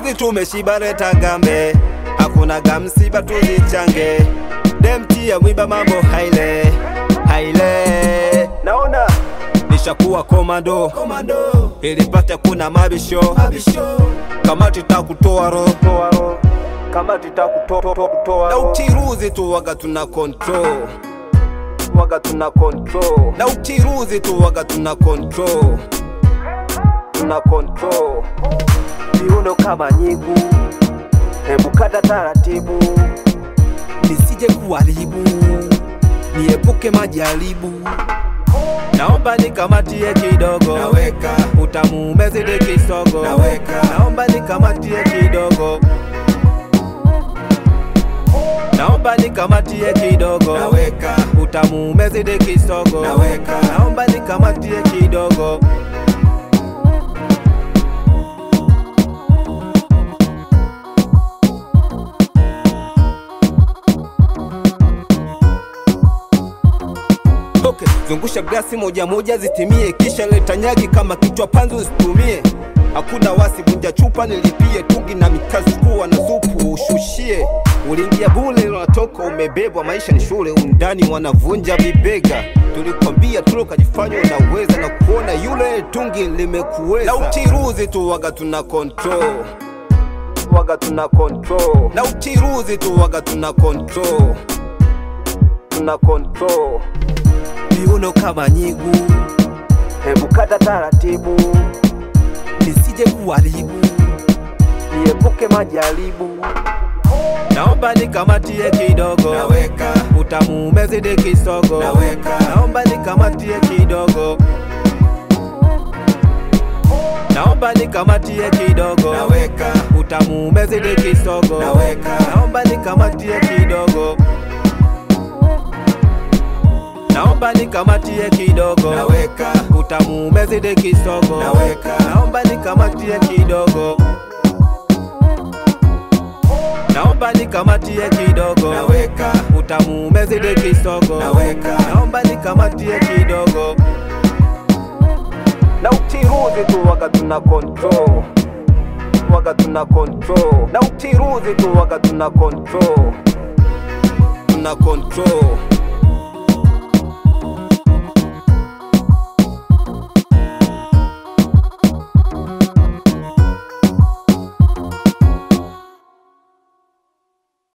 Sikuizi tumeshiba leta gambe, hakuna gamsiba tuzichange. Demti ya mwiba mambo haile, haile. Naona nishakuwa komando, ilipata kuna mabisho, kama titakutoa roho, kama titakutoa. Na utiruzi tu waga tuna control, waga tuna control. Na utiruzi tu waga tuna control, tuna control. Viuno kama nyigu, hebu kata taratibu, nisije kuharibu, niepuke majaribu. Naomba nikamatie kidogo, naweka utamu umezidi kisogo, naweka. Naomba nikamatie kidogo, naomba nikamatie kidogo, naweka utamu umezidi kisogo, naweka. Naomba nikamatie kidogo. Okay, zungusha glasi moja moja zitimie, kisha leta nyagi kama kichwa panzu usitumie. Hakuna wasi, vunja chupa nilipie, tungi na mikazi kuwa na supu ushushie. Ulingia bule unatoka umebebwa, maisha ni shule undani wanavunja vibega. Tulikwambia tulo kajifanya unaweza, na kuona yule tungi limekuweza. Na utiruzi tu waga tuna control, waga tuna control. Na utiruzi tu waga tuna control, tuna control. Viuno kama nyigu, hebu kata taratibu, nisije kuharibu, niepuke majaribu. Naomba nikamatie kidogo, naweka utamu umezidi kisogo, naweka. Naomba nikamatie kidogo, naomba nikamatie kidogo, naweka utamu umezidi kisogo, naweka. Naomba nikamatie kidogo, naomba nikamatie kidogo, naweka utamu umezidi kisogo, naweka. Naomba nikamatie kidogo, naomba nikamatie kidogo, naweka utamu umezidi kisogo, naweka. Naomba nikamatie kidogo. Na utiruzi tu waga tuna control, waga tuna control. Na utiruzi tu waga tuna control, tuna control.